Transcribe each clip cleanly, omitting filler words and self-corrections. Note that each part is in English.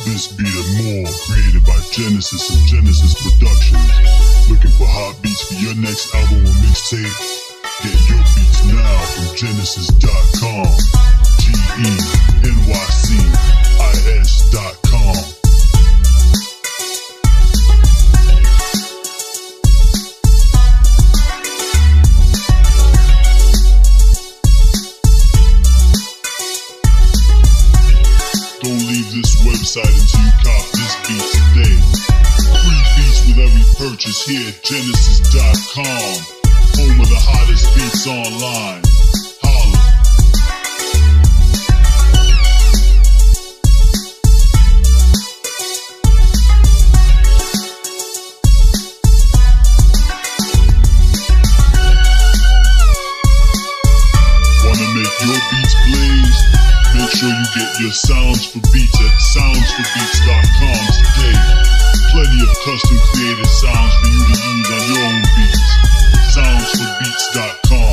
This beat and more, created by Genesis of Genesis Productions. Looking for hot beats for your next album or mixtape? Get your beats now from Genesis.com. GENYCIS.com. Don't leave this website until you cop this beat today. Free beats with every purchase here at Genesis.com. Home of the hottest beats online. Holla. Wanna make your beats blaze? Make sure you get your Sounds for Beats at soundsforbeats.com today. Plenty of custom created sounds for you to use on your own beats. Soundsforbeats.com.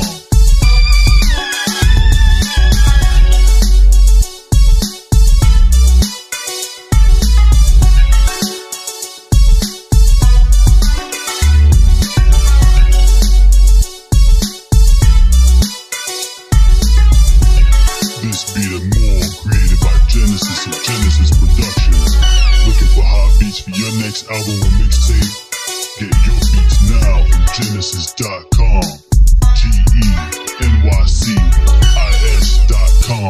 This beat and more, created by Genesis of Genesis Productions. Looking for hot beats for your next album or mixtape? Get your beats now from Genesis.com. GENYCIS.com.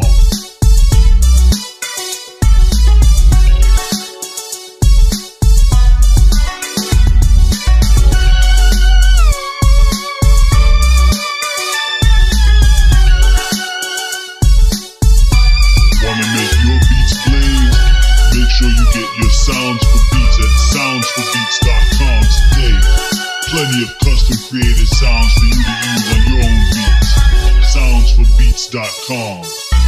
Wanna make your beats blaze? Make sure you get your Sounds for Beats at soundsforbeats.com today. Plenty of custom created sounds for you to use on your own beats. Soundsforbeats.com.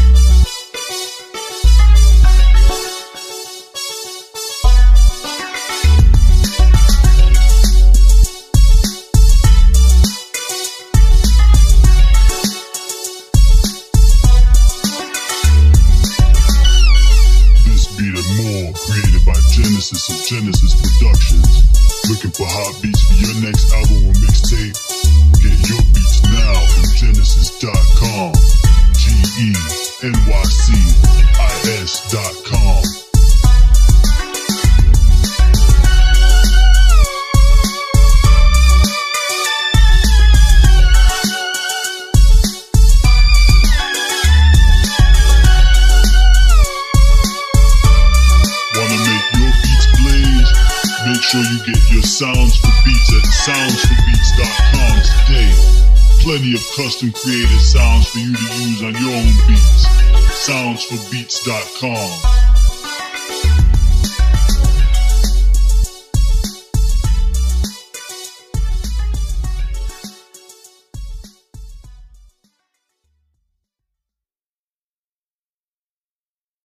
Beat and more, created by Genesis of Genesis Productions. Looking for hot beats for your next album or mixtape? Get your beats now from Genesis.com. GENYCIS.com. Make sure you get your Sounds for Beats at soundsforbeats.com today. Plenty of custom created sounds for you to use on your own beats. Soundsforbeats.com.